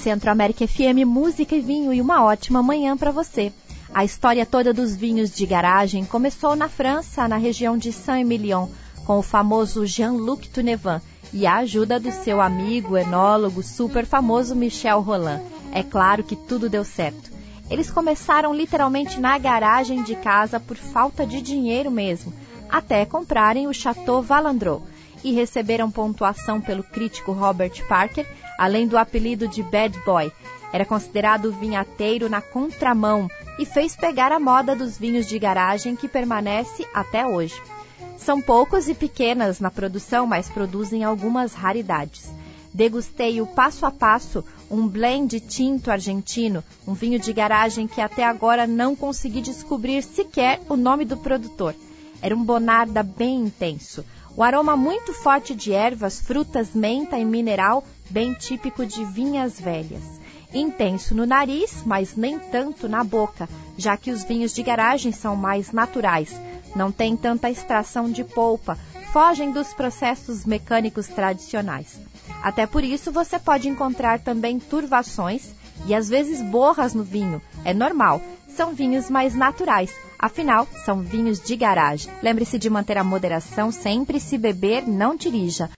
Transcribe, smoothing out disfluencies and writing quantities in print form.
Centro-América FM, música e vinho e uma ótima manhã para você. A história toda dos vinhos de garagem começou na França, na região de Saint-Émilion, com o famoso Jean-Luc Tournevin e a ajuda do seu amigo, enólogo super famoso Michel Rolland. É claro que tudo deu certo. Eles começaram literalmente na garagem de casa por falta de dinheiro mesmo, até comprarem o Chateau Valandrot, e receberam pontuação pelo crítico Robert Parker, além do apelido de Bad Boy. Era considerado vinhateiro na contramão e fez pegar a moda dos vinhos de garagem que permanece até hoje. São poucos e pequenas na produção, mas produzem algumas raridades. Degustei o Passo a Passo, um blend tinto argentino, um vinho de garagem que até agora não consegui descobrir sequer o nome do produtor. Era um Bonarda bem intenso. O aroma muito forte de ervas, frutas, menta e mineral, bem típico de vinhas velhas. Intenso no nariz, mas nem tanto na boca, já que os vinhos de garagem são mais naturais. Não tem tanta extração de polpa, fogem dos processos mecânicos tradicionais. Até por isso você pode encontrar também turvações e às vezes borras no vinho. É normal, são vinhos mais naturais. Afinal, são vinhos de garagem. Lembre-se de manter a moderação sempre, se beber, não dirija.